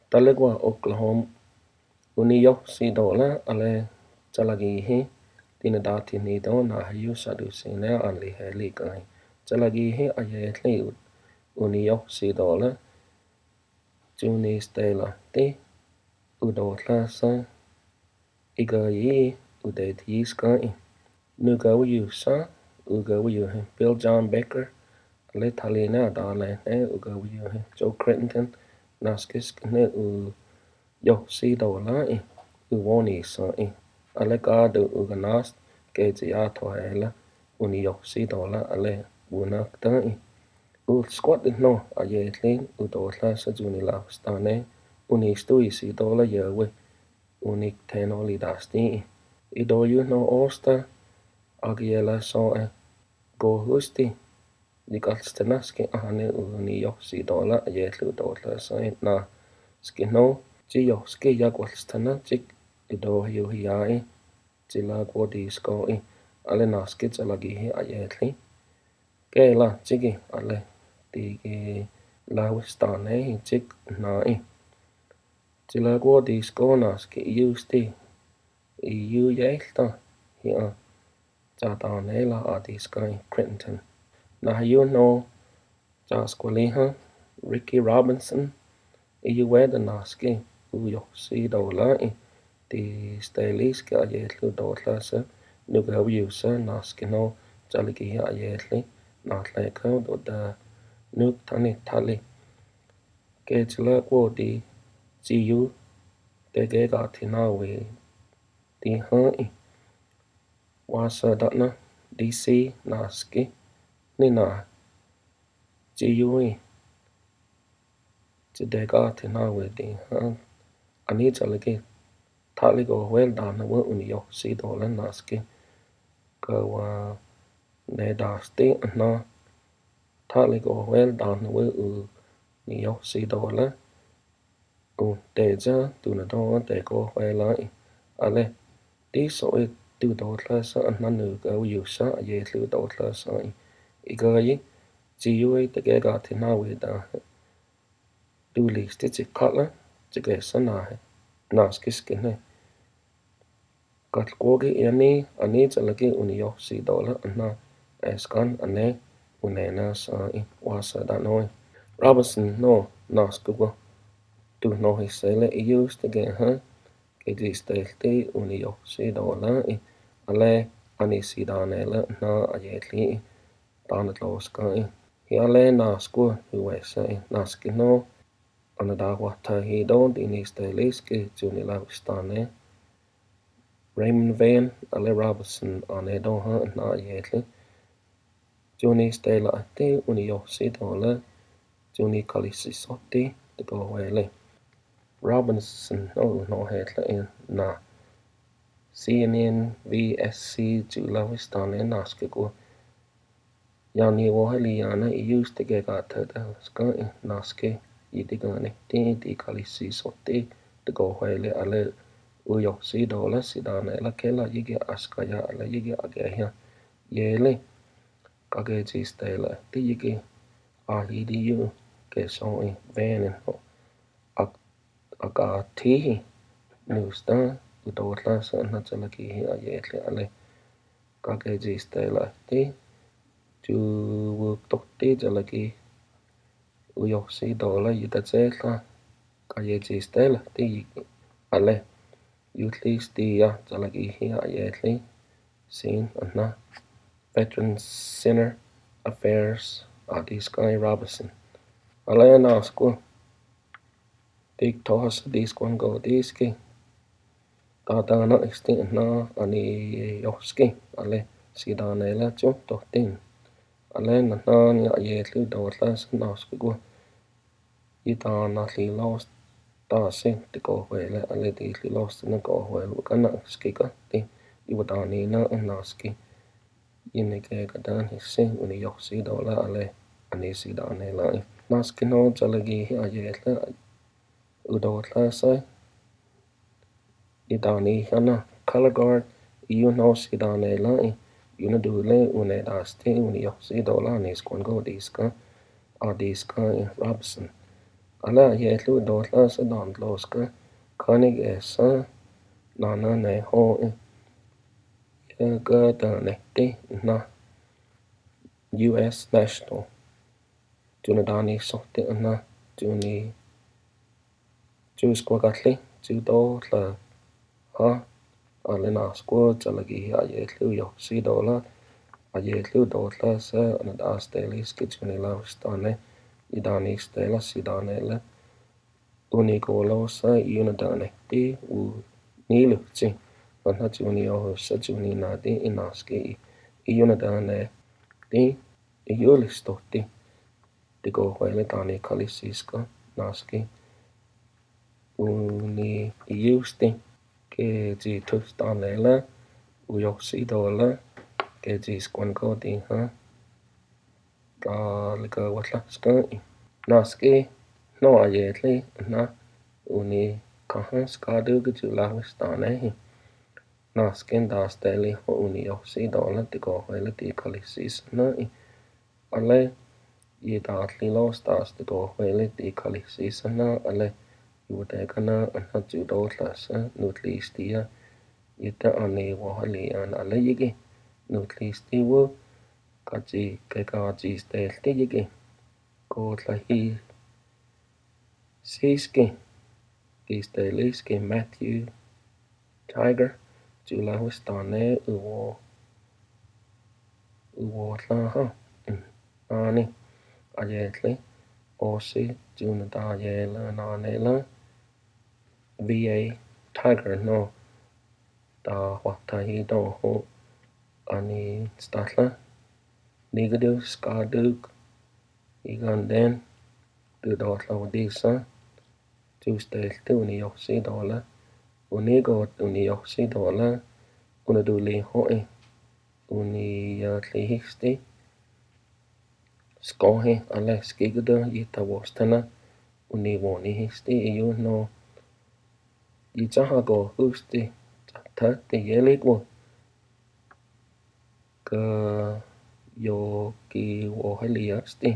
Talegwa Oklahoma Uniyo si dola ale chalagihi dinadati ni do na hayu sadu sine anli heli kai. Chalagihi ayetli Uniyo si dola juni stela ti udotla sa igayi udeti skai. Nugawiyu sa ugawiyu Bill John Baker ale talina dale ugawiyu Joe Crittenden naskis ne yo si dola uwoni sa ale gadu uganast geji ato hele uni yo si dola ale wunakta squat no ayetli udotla sa juni la stane uni stui si dola yewe unik tenoli dasti idoyu no osta agiela so go husti nikalstenaski ahane uni yo si dola ayetli udotla sa na skino Jiyo ski jakwalstana jik ido hiai jila gwodi sko ale naski jalagihi ayetli Kela jigi ale digi lawistane jik na jila gwodi sko naski iusti iu yeilta hia jadane la adi sky Crittenden na hiu no jaskwaliha Ricky Robinson iu weda naski uyo si dola di steliski ayetli dotla sa nugawiyu sa naski no jaligihi ayetli natleka da nuk tani tali gejla gwodi jiyu dege gati nawi di wasa datna DC naski nina jiyu jidegati nawi di ani jaligi tali go wel dana wa uniyo si dola naski gawa ne dasti na tali go wel dana wa uniyo si dola deja dunado de go wela ale di so du dotla sa nanu go yusa ayetlu dotla sa igayi jiyu dege gati nawi da du listi jikala jige sanahe naski skine Katkogi ani jalagi uniyo si dola na eskan ane unena sa wasa danoi Robinson no naskugo du no hisele ius tige gedistelti uniyo si dola ale ani si danela na ayetli danatloska hiale nasku huesa naski no anadawata hido dinisteliski juni lawistane Raymond Van ale Robinson anedo na ayetli juni stela ati uniyo si dola juni kalisisotti go wele Robinson no hetla na CNN VSC julawistane naskigo yani woheli yana iusti gegata da ska naski idigane di kalisisotti go wele ale uyo si dola si dane la kela yigi askaya ala yigi agehya yele kageji stela di yigi ahidi yu kesoi venin agatihi nusta udotla sa na jalagihi ayetli ale kageji stela di juwuktotti jalagi uyo si dola yudatselta kageji stela di yigi ale Youthlisti ja jalagihi ayetli sin na Veterans Center Affairs adi Sky Robinson ale nasku dik tohas diskwan go diski dadana isti na ani yoski ale sidanela tohtin ale na ayetli dotla nasku go idana lilos taasi tiko wele ale di lilos na go wele kana skika di iwadani na naski inike gadan hissi uni yoksi dola ale ani sidanela naski no jalagihi ayetla udotla sa idani hana color guard iu no sidanela unadule unedasti uni yoksi dola niskwan go diska adiska Robinson Ala ye lu do la sa don loska konig esa nana ne ho ga da nekti na US National Junadani sohti na juni jus kwagatli judo la ha alena squad talagi ye lu yo si do la ye lu do la sa na das daily skitsuni la stane idani stela sidanele unigolo sa unadane u niluhti vanha juni ohussa juni nadi inaski unadane julistuhti tiko huele tani kalisiska naski uni justi ke ji tustanele ujoksi dola ke ji skwanko diha ta lika watlaska naski no ayetli na uni kahan skadu gujulahistane naskin daasteli ho uni joksi dola tiko huele ti kalisis na ale Idaatli los taas tiko huele ti kalisisana ale juutekana anha judotlasa nutlistia ita ani wahalian ale yigi nutlistiwu kaji kekaji stelti yigi kotlahi siski isteliski Matthew Tiger julahustane uwo tlaha ani ayetli osi junadayela nanela VA Tiger no da watahi doho ani statla nigadu skaduk iganden dudotla wadisa justelti uni joksi dola unigot uni joksi dola unaduli hoi uni jatlihisti skohi ale skigada yitawostana uniwonihisti no yitsahago husti tati yeligwo ka yoki woheliasti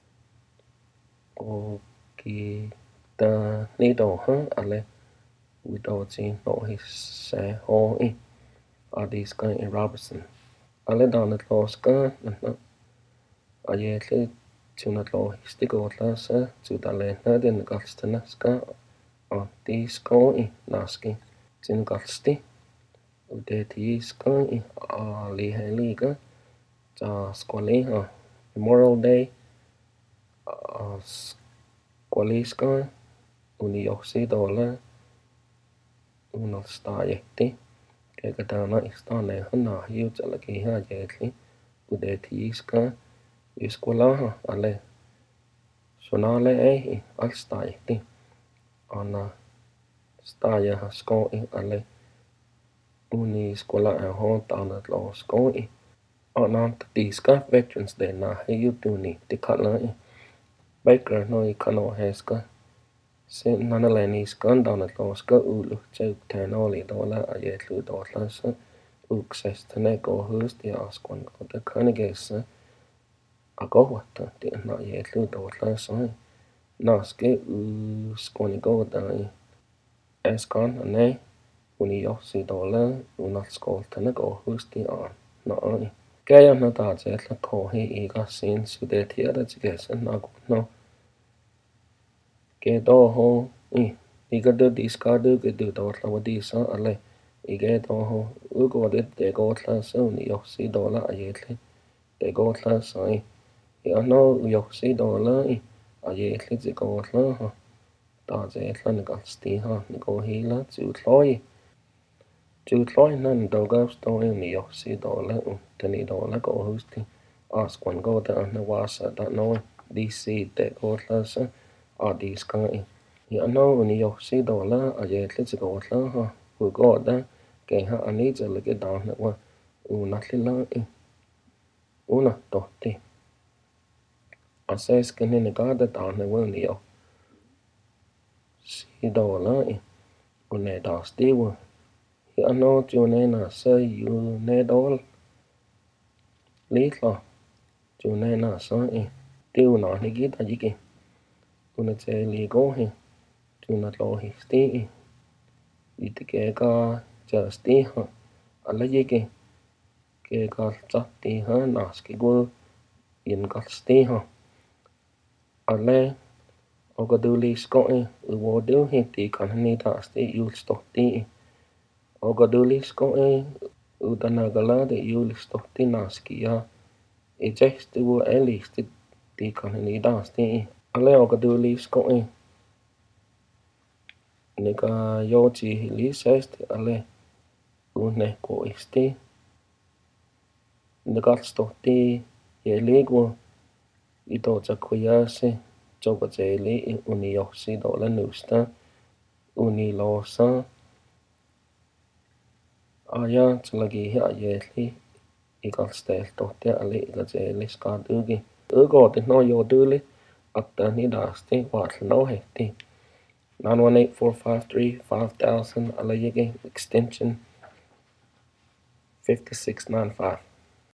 o ki ta nido ha ale widoji no hisse hoi adiska in Robertson ale donat loska ayetli tunatlo histigotla tudalena den galstanaska antisko naski tungalsti udetiska aliheliga ta squaliha Memorial Day squaliska unioksi dola unalstajehti kegatana istane hana hiutalaki hayetli udetiska Iskualaha ale sonale alstajehti ana stajaha skoi ale uni skola ho tanat lo skoi anant tiska Veterans Day na heyutuni tikala Baker no ikano heska sin nanaleni skan tanat lo ska ulu tseuk tänoli dola ajetlu dotlasa uksestane kohust ja askon kota kanigessa agohwata ti na yetlu dotlasa naske skonigoda eskan ane uni joksi dola unalskoltana kohusti na kaya na tajetla kohi igasin sudetiada tikesa no ke doho igadu diskadu gedu dotla wadisa ale ige doho ugodit degotlasa uni joksi dola ajetli degotlasa ano joksi dola ajetli tikotla tajetla nigalstiha nikohila jutloi nan dogavstoi uni joksi dola tani dola kohusti askwan goda na wasa da no DC degotlasa adiskai ano uni joksi dola ajetli tikotla ugoda keha anita ligedana wa unatlila una tohti aseskani negada dana uni jo si dola une dastiwa ano junena sa junedol litla junena sa tiuna nigita jiki una ligohi tuna lohi stii itikega jastiha alayigi kegal tsatiha naskigu ingal stiha ale ogaduli skoi uwoduhi tikanhani taasti julstohti ogaduli skoi utanagalade julstohti naskia ijehstuvu elisti tikanhani taasti ale ogaduli skoi nika yoji lisesti ale unehkoisti nikalstohti yeligu itotsakuyasi tsokatseeli uniyohsi tolenusta unilosa aja tsalagi ayeli ikalsteeltohti ali ikatseeli skatugi õgotit no joduli attani daasti vaatlanohehti 918-453-5000 alayigi extension 5695